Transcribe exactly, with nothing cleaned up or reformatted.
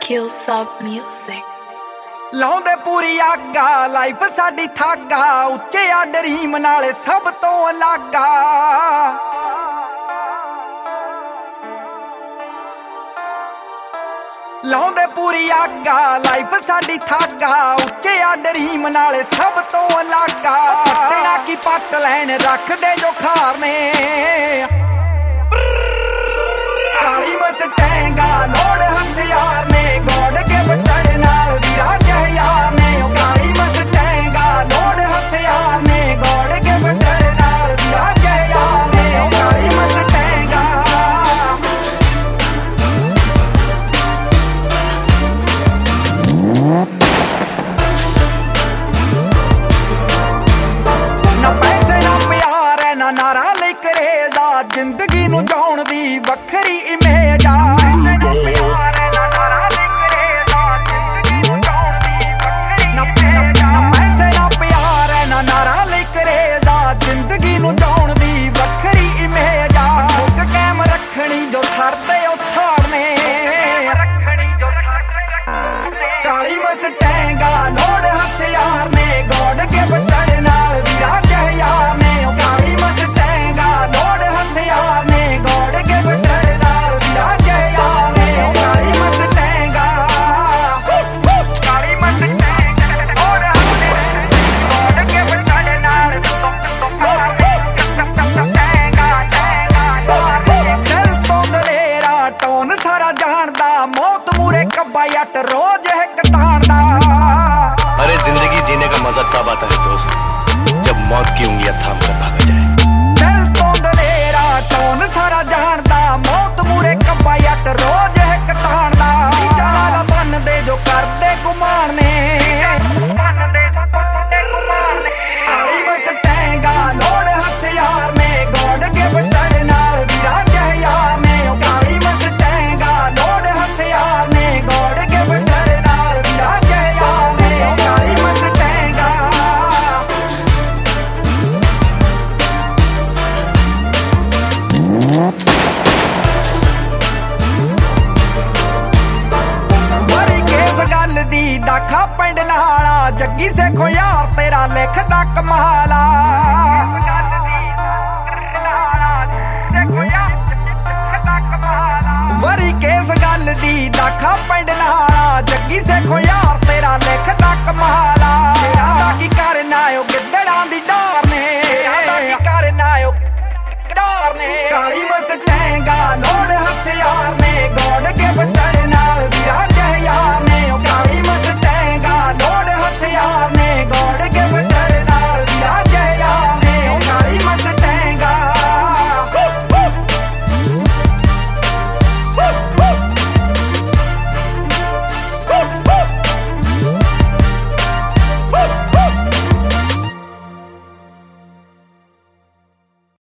Hillsop Music ਲਾਉਂਦੇ ਪੂਰੀ ਆਗਾ life ਸਾਡੀ ਥਾਗਾ ਉੱਚੇ ਆ ਡਰੀਮ ਨਾਲੇ ਸਭ ਤੋਂ ਅਲੱਗਾ ਲਾਉਂਦੇ ਪੂਰੀ ਆਗਾ ਲਾਈਫ ਸਾਡੀ ਥਾਗਾ ਉੱਚੇ ਆ ਡਰੀਮ ਨਾਲੇ ਸਭ ਤੋਂ ਅਲੱਗਾ ਪੱਟਣਾ ਕੀ ਪੱਟ ਲੈਣ ਰੱਖਦੇ ਜੋ ਖਾਰਨੇ ਕਾਲੀ ਮਸਟੈਂਗਾ ਲੋੜ ਹਥਿਆਰ ਨੇ ਗੋਡ ਕੇ ਬਚੜ ਨਾਲ ਵੀਰਾ ਜਹ ਯਾਰ ਨੇ ਉਹ ਕਾਲੀ ਮਸਟੈਂਗਾ ਲੋੜ ਹਥਿਆਰ ਨੇ ਗੋਡ ਕੇ ਬਚੜ ਨਾਲ ਵੀਰਾ ਜਹ ਯਾਰ ਨੇ ਉਹ ਕਾਲੀ ਮਸਟੈਂਗਾ ਨਾ ਪੈਸੇ ਨਾ ਪਿਆਰ ਹੈ ਨਾ ਨਾਰਾ ਲਈ ਕਰੇਜ਼ਾ ਜ਼ਿੰਦਗੀ ਨੂੰ ਜਿਉਣ ਦੀ ਵੱਖਰੀ ਇਮੇਜ ਆ ਜ਼ਿੰਦਗੀ ਨੂੰ ਜਿਉਣ ਦੀ ਵੱਖਰੀ ਇਮੇਜ ਆ ਹੁੱਕ ਕਾਇਮ ਰੱਖਣੀ ਜੋ ਸਰਦੇ ਉਹ ਸਾੜਨੇ ਕਾਲੀ ਮਸਟੈਂਗਾ ਲੋੜ ਹਥਿਆਰ ਨੇ ਗੋਡ ਕੇ ਬਚੜ ਨਾਲ ਵੀਰਾ ਜਹ ਯਾਰ ਨੇ ਉਹ ਕਾਲੀ ਮਸਟੈਂਗਾ ਲੋੜ ਹਥਿਆਰ ਨੇ ਗੋਡ ਕੇ ਬਚੜ ਨਾਲ ਵੀਰਾ ਜਹ ਯਾਰ ਨੇ ਉਹ ਕਾਲੀ ਮਸਟੈਂਗਾ ਕਾਲੀ ਮਸਟੈਂਗਾ ਲੋੜ ਹਥਿਆਰ ਗੋਡ ਕੇ ਬਚੜ ਨਾਲ ਟੋਨ ਸਾਰਾ ਜਾਣਦਾ मौत मूरे कब्बा यट रोज है कटारदा अरे जिंदगी जीने का मजा तब आता है दोस्त जब मौत की उंगलियां थाम कर भागा जाए दिल तो दलेरा टोन सारा जानदा मौत मूरे कब्बा यट रोज है कटारदा जाला बन दे जो कर दे गुमान ने बन दे गुमान ने काली मसटैंगा लोड़ हथियार ने गॉड के बचड़ नाल वीरा जह यार ने काली मसटैंगा लोड़ हथियार ने गॉड के बचड़ नाल वीरा जह यार ने काली मसटैंगा मरी केस गल दी दाखा पिंड नाला जग्गी सेखो यार तेरा लिखदा कमाला वरी केस गल दी दाखा पिंड नाला जग्गी सेखो यार तेरा लिखदा कमाला की करना ओ गिद्दड़ां दी डार ने की करना ओ डार ने काली मसटैंगा लोड़ हथियार